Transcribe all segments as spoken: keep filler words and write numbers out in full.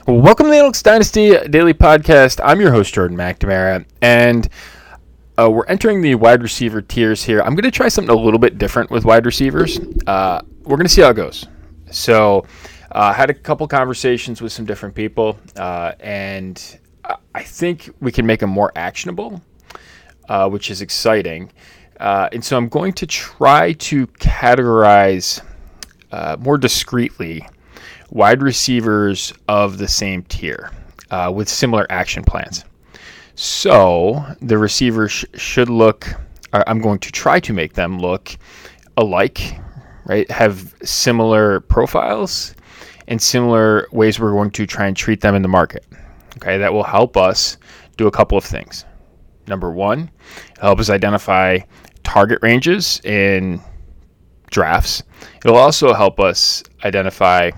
Welcome to the Analytics Dynasty Daily Podcast. I'm your host, Jordan McNamara, and uh, we're entering the wide receiver tiers here. I'm going to try something a little bit different with wide receivers. Uh, we're going to see how it goes. So I uh, had a couple conversations with some different people, uh, and I think we can make them more actionable, uh, which is exciting. Uh, and so I'm going to try to categorize uh, more discreetly wide receivers of the same tier uh, with similar action plans. So the receivers sh- should look, uh, I'm going to try to make them look alike, right? Have similar profiles and similar ways we're going to try and treat them in the market. Okay, that will help us do a couple of things. Number one, help us identify target ranges in drafts. It'll also help us identify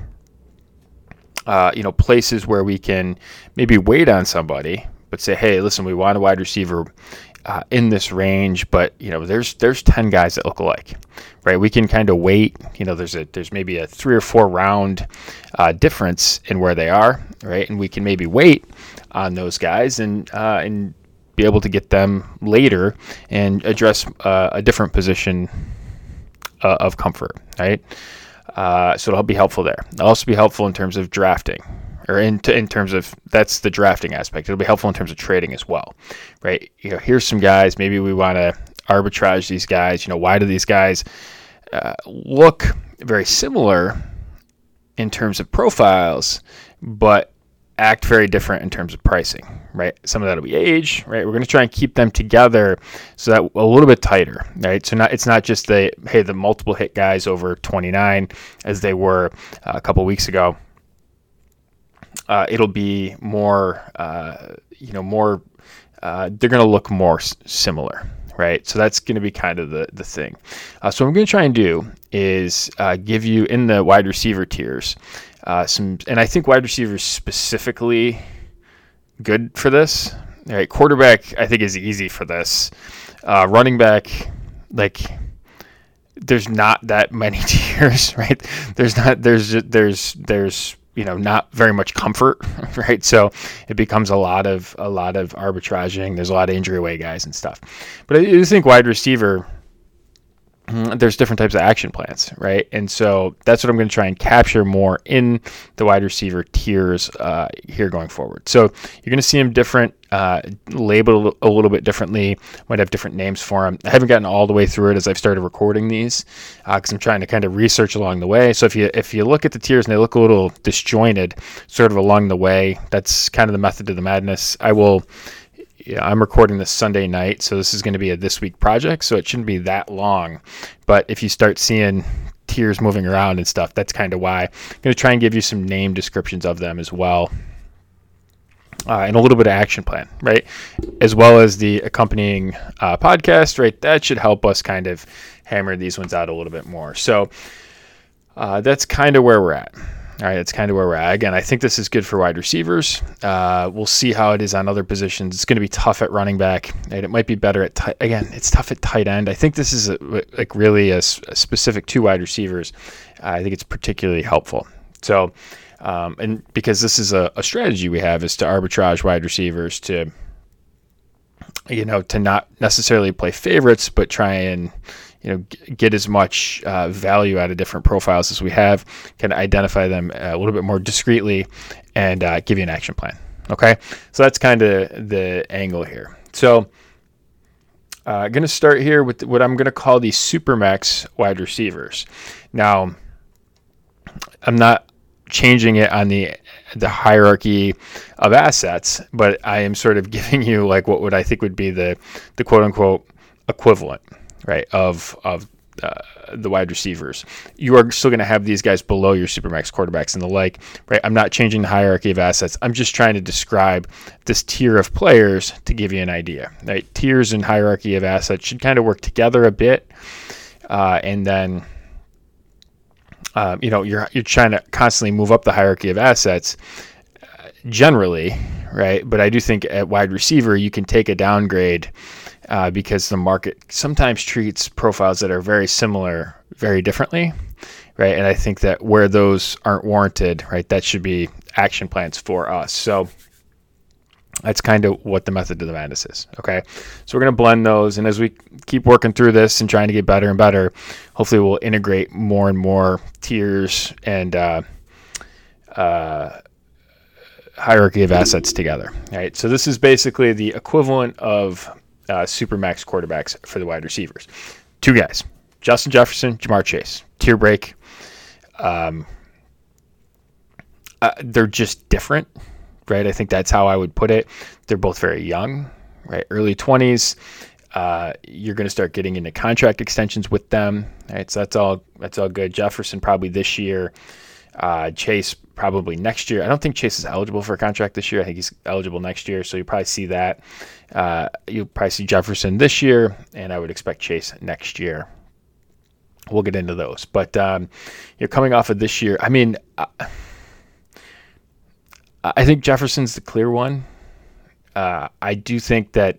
Uh, you know, places where we can maybe wait on somebody, but say, hey, listen, we want a wide receiver uh, in this range, but you know, there's there's ten guys that look alike, right? We can kind of wait. You know, there's a there's maybe a three or four round uh, difference in where they are, right? And we can maybe wait on those guys and uh, and be able to get them later and address uh, a different position uh, of comfort, right? Uh, so it'll be helpful there. It'll also be helpful in terms of drafting, or in, t- in terms of, that's the drafting aspect. It'll be helpful in terms of trading as well, right? You know, here's some guys, maybe we want to arbitrage these guys. You know, why do these guys uh, look very similar in terms of profiles, but act very different in terms of pricing, right? Some of that will be age, right? We're going to try and keep them together so that a little bit tighter, right? So not it's not just the, hey, the multiple hit guys over twenty-nine as they were uh, a couple weeks ago. Uh, it'll be more, uh, you know, more, uh, they're going to look more s- similar, right? So that's going to be kind of the, the thing. Uh, so what I'm going to try and do is uh, give you in the wide receiver tiers, Uh, some, and I think wide receivers specifically good for this. All right, quarterback I think is easy for this. Uh, running back, like there's not that many tiers, right? There's not there's there's there's you know not very much comfort, right? So it becomes a lot of a lot of arbitraging. There's a lot of injury away guys and stuff. But I do think wide receiver, there's different types of action plans, right? And so that's what I'm going to try and capture more in the wide receiver tiers uh, here going forward. So you're going to see them different, uh, labeled a little bit differently, might have different names for them. I haven't gotten all the way through it as I've started recording these because uh, I'm trying to kind of research along the way. So if you if you look at the tiers and they look a little disjointed sort of along the way, that's kind of the method to the madness. I will... Yeah, I'm recording this Sunday night, so this is going to be a this week project, so it shouldn't be that long. But if you start seeing tiers moving around and stuff, that's kind of why. I'm going to try and give you some name descriptions of them as well, uh, and a little bit of action plan, right? As well as the accompanying uh, podcast, right? That should help us kind of hammer these ones out a little bit more. So uh, that's kind of where we're at. All right, that's kind of where we're at. Again, I think this is good for wide receivers. Uh, we'll see how it is on other positions. It's going to be tough at running back. Right? It might be better at tight. Again, it's tough at tight end. I think this is a, like really a, a specific to wide receivers. Uh, I think it's particularly helpful. So, um, and because this is a, a strategy we have is to arbitrage wide receivers to, you know, to not necessarily play favorites, but try and, you know, get as much uh, value out of different profiles as we have, can identify them a little bit more discreetly and uh, give you an action plan. Okay. So that's kind of the angle here. So I'm uh, going to start here with what I'm going to call the Supermax wide receivers. Now, I'm not changing it on the the hierarchy of assets, but I am sort of giving you like what would I think would be the, the quote unquote equivalent, right, of of uh, the wide receivers. You are still going to have these guys below your Supermax quarterbacks and the like, right? I'm not changing the hierarchy of assets. I'm just trying to describe this tier of players to give you an idea, right? Tiers and hierarchy of assets should kind of work together a bit, uh, and then um, you know you're you're trying to constantly move up the hierarchy of assets uh, generally, right? But I do think at wide receiver you can take a downgrade. Uh, because the market sometimes treats profiles that are very similar very differently. right? And I think that where those aren't warranted, right, that should be action plans for us. So that's kind of what the method of the madness is. Okay. So we're going to blend those. And as we keep working through this and trying to get better and better, hopefully we'll integrate more and more tiers and uh, uh, hierarchy of assets together. All right. So this is basically the equivalent of uh, Supermax quarterbacks for the wide receivers. Two guys, Justin Jefferson, Ja'Marr Chase, tier break. Um, uh, they're just different. Right, I think that's how I would put it. They're both very young, right? Early twenties. Uh, you're going to start getting into contract extensions with them, right? So that's all. That's all good. Jefferson probably this year. Uh, Chase probably next year. I don't think Chase is eligible for a contract this year. I think he's eligible next year. So you probably see that. Uh, you'll probably see Jefferson this year, and I would expect Chase next year. We'll get into those, but um, you're coming off of this year. I mean. Uh, I think Jefferson's the clear one. Uh, I do think that,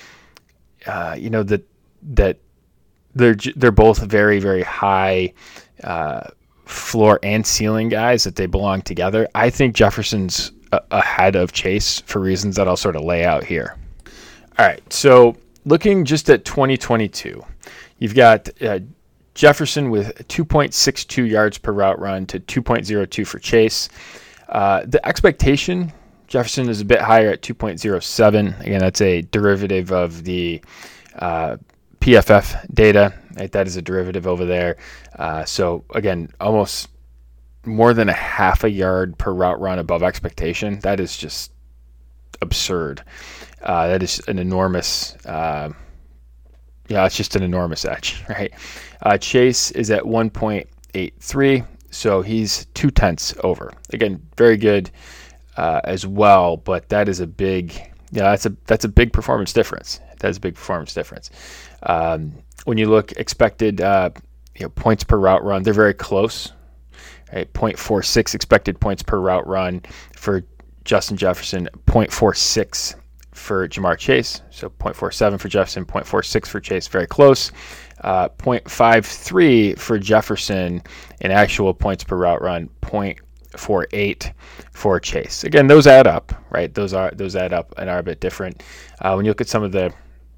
uh, you know, that that they're they're both very very high uh, floor and ceiling guys. That they belong together. I think Jefferson's a- ahead of Chase for reasons that I'll sort of lay out here. All right, so looking just at twenty twenty-two, you've got uh, Jefferson with two point six two yards per route run to two point oh two for Chase. Uh, the expectation, Jefferson is a bit higher at two point oh seven. Again, that's a derivative of the uh, P F F data. Right? That is a derivative over there. Uh, so, again, almost more than a half a yard per route run above expectation. That is just absurd. Uh, that is an enormous, uh, yeah, it's just an enormous edge, right? Uh, Chase is at one point eight three. So he's two tenths over. Again, very good uh, as well, but that is a big, yeah, that's a that's a big performance difference. That's a big performance difference. Um, when you look expected uh, you know, points per route run, they're very close. Right, zero point four six expected points per route run for Justin Jefferson, zero point four six for Ja'Marr Chase. So zero point four seven for Jefferson, zero point four six for Chase, very close. Uh, zero point five three for Jefferson in actual points per route run, zero point four eight for Chase. Again, those add up, right? Those are those add up and are a bit different. Uh, when you look at some of the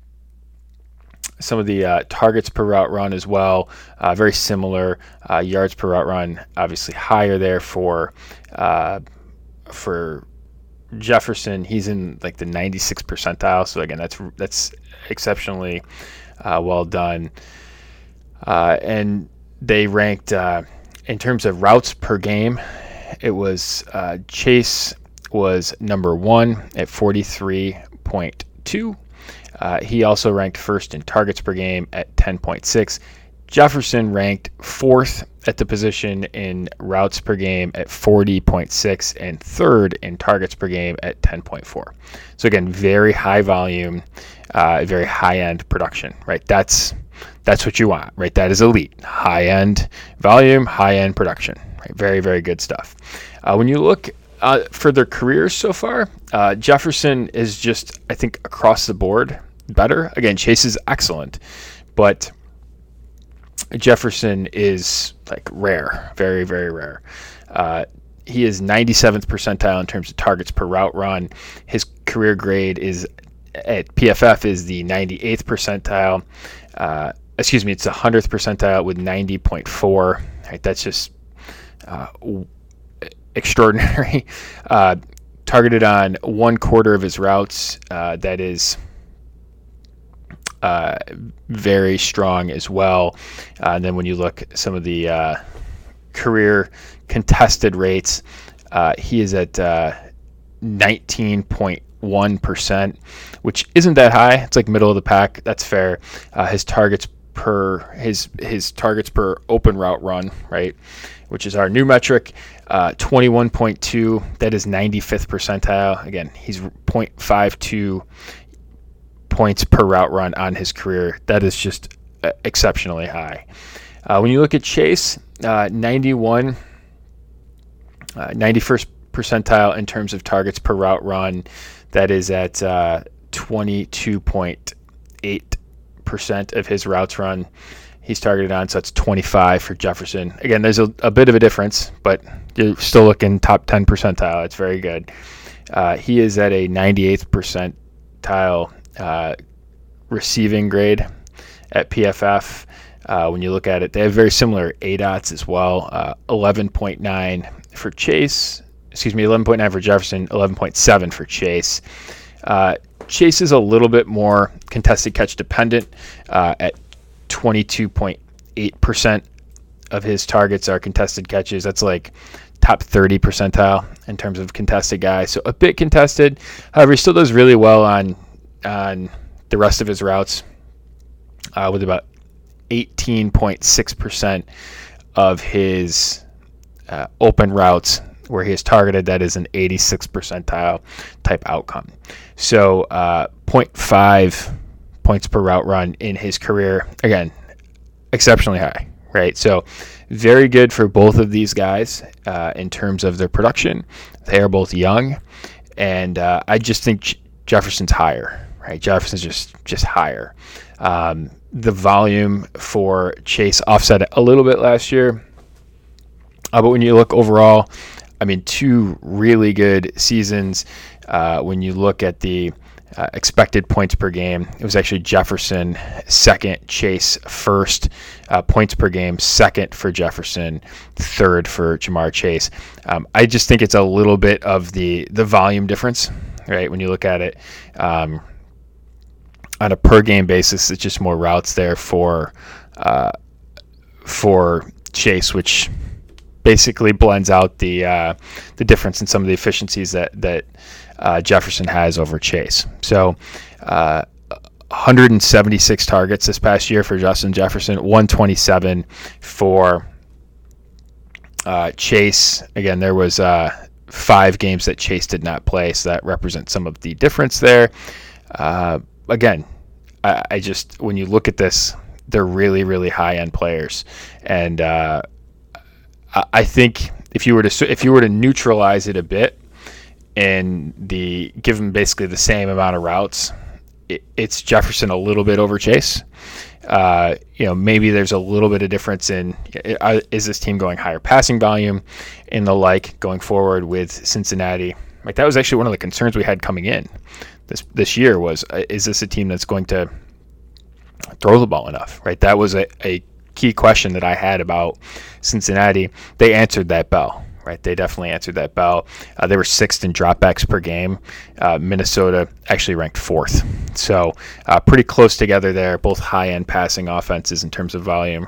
some of the uh, targets per route run as well, uh, very similar. Uh, yards per route run, obviously higher there for uh, for Jefferson. He's in like the ninety-sixth percentile. So again, that's that's exceptionally uh, well done. Uh, and they ranked uh, in terms of routes per game. It was uh, Chase was number one at forty-three point two. Uh, he also ranked first in targets per game at ten point six. Jefferson ranked fourth at the position in routes per game at forty point six and third in targets per game at ten point four. So again, very high volume, uh, very high-end production, right? That's that's what you want, right? That is elite, high-end volume, high-end production, right? Very, very good stuff. Uh, when you look uh, for their careers so far, uh, Jefferson is just, I think, across the board better. Again, Chase is excellent, but Jefferson is like rare, very, very rare. Uh, he is ninety-seventh percentile in terms of targets per route run. His career grade is at P F F is the ninety-eighth percentile. Uh, excuse me, it's the one hundredth percentile with ninety point four. Right, that's just uh, extraordinary. Uh, targeted on one quarter of his routes. Uh, that is Uh, very strong as well. Uh, and then when you look at some of the uh, career contested rates, uh, he is at uh, nineteen point one percent, which isn't that high. It's like middle of the pack. That's fair. Uh, his targets per his his targets per open route run, right, which is our new metric, uh, twenty-one point two. That is ninety-fifth percentile. Again, he's zero point five two points per route run on his career. That is just uh, exceptionally high. Uh, when you look at Chase, uh, ninety-one, uh, ninety-first percentile in terms of targets per route run. That is at uh, twenty-two point eight percent of his routes run. he's targeted on, so that's twenty-five for Jefferson. Again, there's a, a bit of a difference, but you're still looking top ten percentile. It's very good. Uh, he is at a ninety-eighth percentile uh, receiving grade at P F F. Uh, when you look at it, they have very similar A D O Ts as well. Uh, eleven point nine for Chase. Excuse me, eleven point nine for Jefferson, eleven point seven for Chase. Uh, Chase is a little bit more contested catch dependent uh, at twenty-two point eight percent of his targets are contested catches. That's like top thirty percentile in terms of contested guys. So a bit contested. However, he still does really well on on the rest of his routes uh, with about eighteen point six percent of his uh, open routes where he is targeted. That is an eighty-six percentile type outcome. So uh, zero point five points per route run in his career. Again, exceptionally high, right? So very good for both of these guys uh, in terms of their production. They are both young, and uh, I just think Jefferson's higher, right? Jefferson's just just higher. Um, the volume for Chase offset it a little bit last year, uh, but when you look overall, I mean, two really good seasons. Uh, when you look at the uh, expected points per game, it was actually Jefferson second, Chase first, uh, points per game second for Jefferson, third for Ja'Marr Chase. Um, I just think it's a little bit of the the volume difference, right? When you look at it um, on a per game basis, it's just more routes there for uh, for Chase, which basically blends out the uh, the difference in some of the efficiencies that that uh, Jefferson has over Chase. So uh, one hundred seventy-six targets this past year for Justin Jefferson, one twenty-seven for uh, Chase. Again, there was uh, five games that Chase did not play, so that represents some of the difference there. Uh, again, I, I just, when you look at this, they're really, really high-end players. And uh, I think if you were to if you were to neutralize it a bit and the give them basically the same amount of routes, it, it's Jefferson a little bit over Chase. Uh, you know, maybe there's a little bit of difference in uh, is this team going higher passing volume and the like going forward with Cincinnati. Like that was actually one of the concerns we had coming in this this year was uh, is this a team that's going to throw the ball enough? Right, that was a, a key question that I had about Cincinnati. They answered that bell, right? They definitely answered that bell. Uh, they were sixth in dropbacks per game. Uh, Minnesota actually ranked fourth. So uh, pretty close together there, both high-end passing offenses in terms of volume.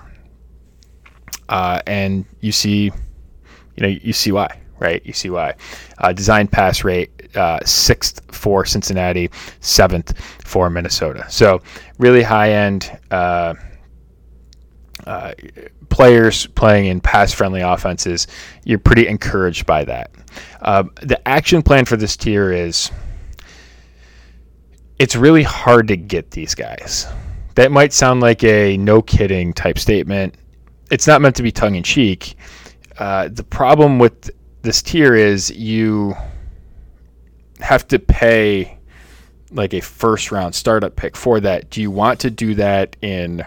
Uh, and you see, you know, you see why, right? You see why. Uh, design pass rate, uh, sixth for Cincinnati, seventh for Minnesota. So really high-end uh Uh, players playing in pass-friendly offenses, you're pretty encouraged by that. Uh, the action plan for this tier is it's really hard to get these guys. That might sound like a no-kidding type statement. It's not meant to be tongue-in-cheek. Uh, the problem with this tier is you have to pay like a first-round startup pick for that. Do you want to do that in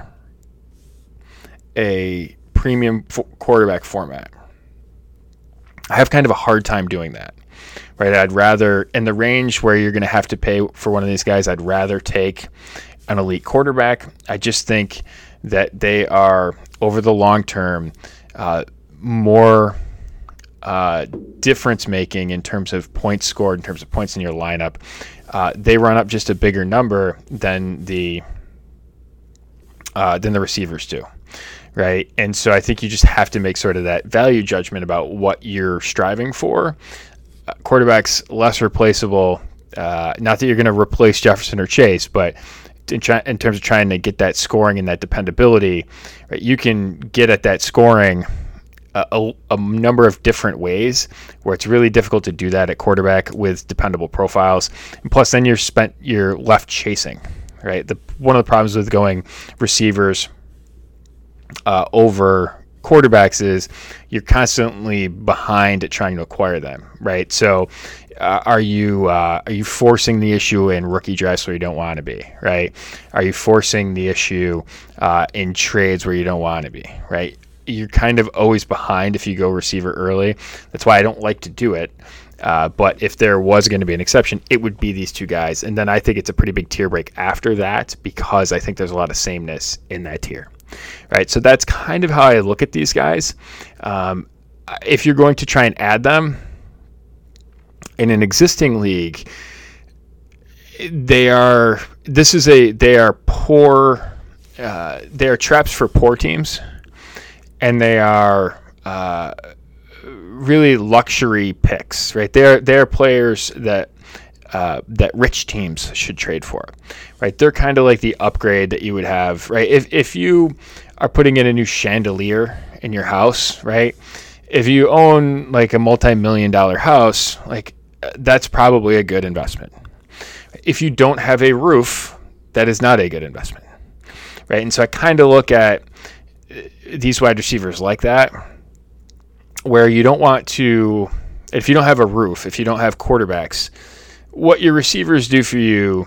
a premium f- quarterback format? I have kind of a hard time doing that, right? I'd rather, in the range where you're going to have to pay for one of these guys, I'd rather take an elite quarterback. I just think that they are, over the long term, uh, more uh, difference making in terms of points scored, in terms of points in your lineup. Uh, they run up just a bigger number than the uh, than the receivers do. Right. And so I think you just have to make sort of that value judgment about what you're striving for. Uh, quarterbacks less replaceable. Uh, not that you're going to replace Jefferson or Chase, but in, try, in terms of trying to get that scoring and that dependability, right, you can get at that scoring a, a, a number of different ways where it's really difficult to do that at quarterback with dependable profiles. And plus, then you're spent you're left chasing. Right. The one of the problems with going receivers Uh, over quarterbacks is you're constantly behind at trying to acquire them, right? So uh, are you uh, are you forcing the issue in rookie drafts where you don't want to be, right? Are you forcing the issue uh, in trades where you don't want to be, right? You're kind of always behind if you go receiver early. That's why I don't like to do it. Uh, but if there was going to be an exception, it would be these two guys. And then I think it's a pretty big tier break after that because I think there's a lot of sameness in that tier. Right, so that's kind of how I look at these guys. Um, if you're going to try and add them in an existing league, they are. This is a. They are poor. Uh, they are traps for poor teams, and they are uh, really luxury picks. Right, they're they're players that. Uh, that rich teams should trade for, right? They're kind of like the upgrade that you would have, right? If if you are putting in a new chandelier in your house, right? If you own like a multi-million dollar house, like that's probably a good investment. If you don't have a roof, that is not a good investment, right? And so I kind of look at these wide receivers like that, where you don't want to, if you don't have a roof, if you don't have quarterbacks, what your receivers do for you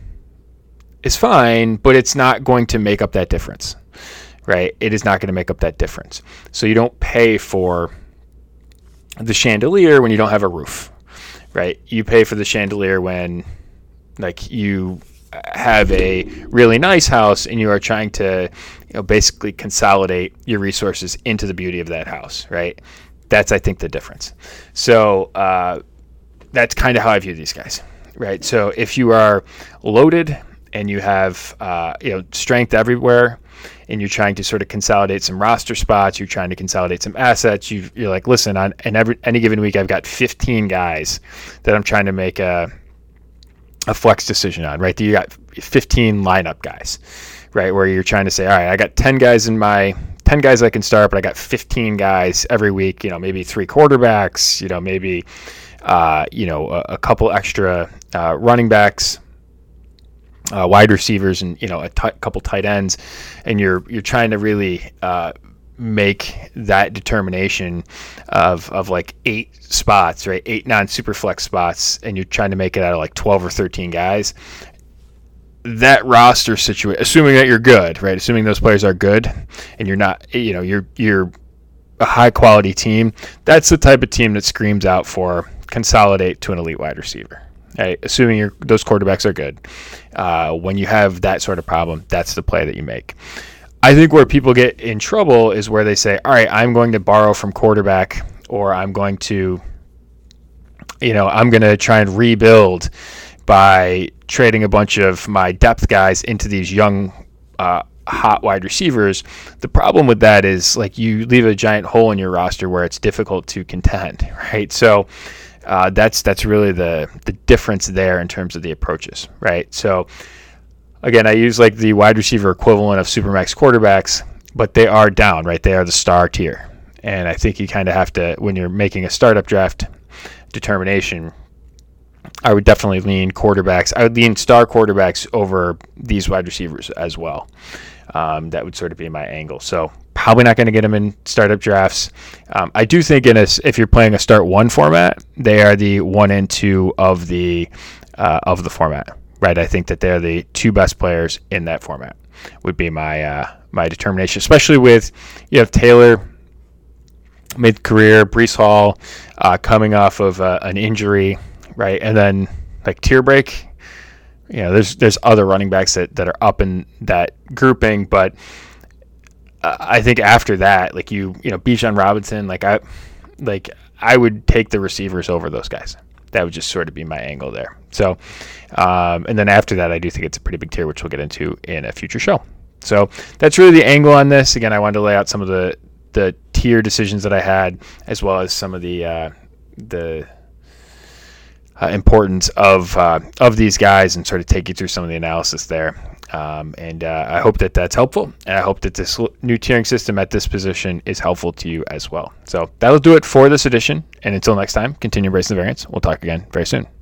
is fine, but it's not going to make up that difference, right? It is not going to make up that difference. So you don't pay for the chandelier when you don't have a roof, right? You pay for the chandelier when, like, you have a really nice house and you are trying to, you know, basically consolidate your resources into the beauty of that house, right? That's, I think, the difference. So, uh, that's kind of how I view these guys, right? So if you are loaded and you have uh, you know strength everywhere, and you're trying to sort of consolidate some roster spots, you're trying to consolidate some assets. You, you're like, listen, on and every any given week, I've got fifteen guys that I'm trying to make a a flex decision on, right? You got fifteen lineup guys, right? Where you're trying to say, all right, I got ten guys in my ten guys I can start, but I got fifteen guys every week. You know, maybe three quarterbacks. You know, maybe. Uh, you know, a, a couple extra uh, running backs, uh, wide receivers, and you know, a t- couple tight ends, and you're you're trying to really uh, make that determination of of like eight spots, right? Eight non-super flex spots, and you're trying to make it out of like twelve or thirteen guys. That roster situation, assuming that you're good, right? Assuming those players are good, and you're not, you know, you're you're a high quality team. That's the type of team that screams out for consolidate to an elite wide receiver, right? Assuming you're, those quarterbacks are good. Uh, when you have that sort of problem, that's the play that you make. I think where people get in trouble is where they say, all right, I'm going to borrow from quarterback, or I'm going to, you know, I'm going to try and rebuild by trading a bunch of my depth guys into these young, uh, hot wide receivers. The problem with that is like you leave a giant hole in your roster where it's difficult to contend, right? So uh, that's that's really the the difference there in terms of the approaches, right? So again, I use like the wide receiver equivalent of Supermax quarterbacks, but they are down, right? They are the star tier, and I think you kind of have to, when you're making a startup draft determination, I would definitely lean quarterbacks. I would lean star quarterbacks over these wide receivers as well. Um, that would sort of be my angle. So probably not going to get them in startup drafts. Um, I do think in a, if you're playing a start one format, they are the one and two of the uh, of the format, right? I think that they're the two best players in that format. Would be my uh, my determination, especially with you have Taylor mid-career, Breece Hall uh, coming off of uh, an injury, right, and then like tier break. You know, there's there's other running backs that, that are up in that grouping, but uh, I think after that, like you, you know, Bijan Robinson, like I, like I would take the receivers over those guys. That would just sort of be my angle there. So, um, and then after that, I do think it's a pretty big tier, which we'll get into in a future show. So that's really the angle on this. Again, I wanted to lay out some of the the tier decisions that I had, as well as some of the uh, the. Uh, importance of uh, of these guys, and sort of take you through some of the analysis there. Um, and uh, I hope that that's helpful, and I hope that this new tiering system at this position is helpful to you as well. So that'll do it for this edition, and until next time, continue embracing the variance. We'll talk again very soon.